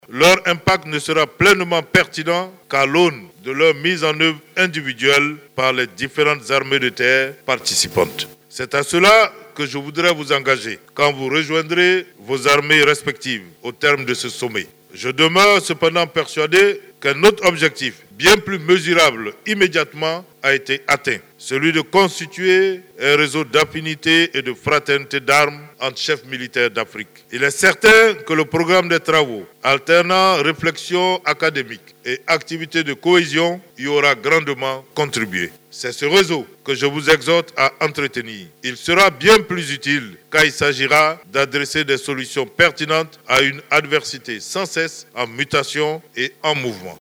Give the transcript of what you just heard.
Leur impact ne sera pleinement pertinent qu'à l'aune de leur mise en œuvre individuelle par les différentes armées de terre participantes. C'est à cela que je voudrais vous engager quand vous rejoindrez vos armées respectives au terme de ce sommet. Je demeure cependant persuadé qu'un autre objectif, bien plus mesurable immédiatement, a été atteint. Celui de constituer un réseau d'affinité et de fraternité d'armes entre chefs militaires d'Afrique. Il est certain que le programme des travaux, alternant réflexion académique et activités de cohésion, y aura grandement contribué. C'est ce réseau que je vous exhorte à entretenir. Il sera bien plus utile quand il s'agira d'adresser des solutions pertinentes à une adversité sans cesse en mutation et en mouvement.